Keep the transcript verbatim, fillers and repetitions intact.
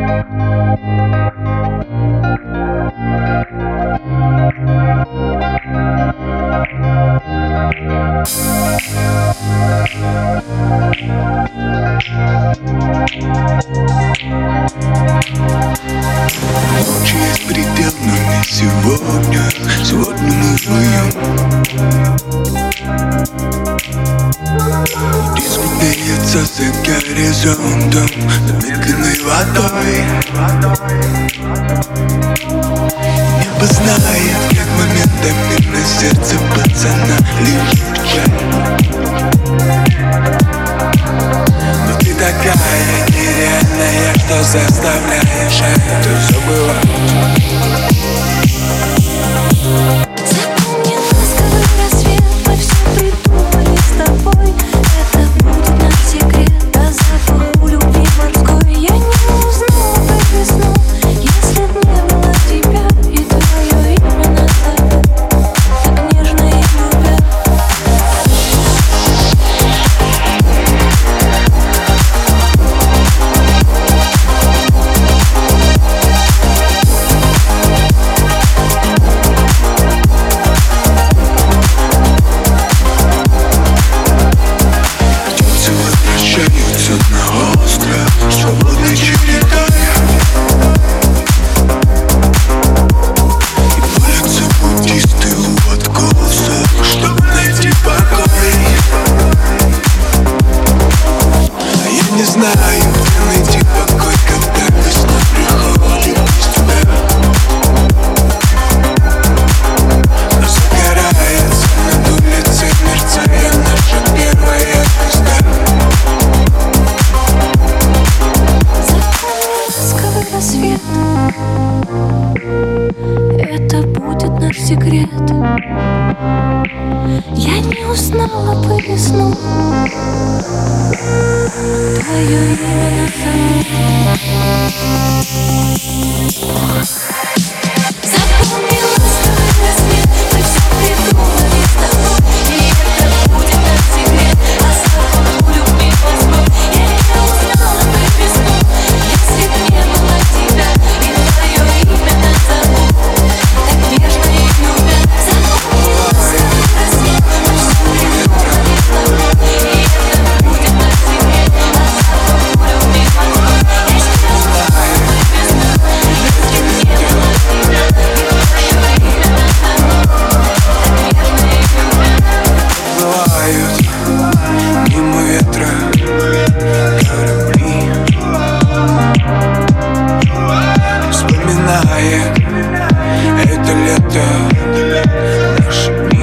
Ночи есть предел, но не сегодня. Сегодня мы вдвоем. Диск бьется за горизонтом замедленной водой. Небо знает, как моментами на сердце пацана лежит печаль. Но ты такая нереальная, что заставляешь это забывать. Запомни ласковый рассвет, мы все придумали с тобой. Это будет наш секрет, а запах любви морской я не узнала бы весну, если б не было тебя и твое имя на зовет, так нежно и любя. Возвращаются на остров свободной чередой. И молятся буддисты у откосов, чтобы найти покой. А я не знаю, где найти покой, когда весна приходит без тебя. Но загорается над улицей, мерцая наша первая звезда. Ласковый рассвет, это будет наш секрет. Я не узнала бы весну, твое имя назову. Запомни ласковый рассвет, мы все придумали с тобой. И это будет наш секрет, а запах любви морской я не узнала бы весну, если б не было тебя и твое имя назову, так нежно и любя. Запомни ласковый рассвет, мы все придумали с тобой. И это будет наш секрет, а запах любви морской я не узнала бы весну, если б не было тебя и твое имя назову, так нежно и любя. Плывают мимо ветра корабли, вспоминая это лето, наши дни.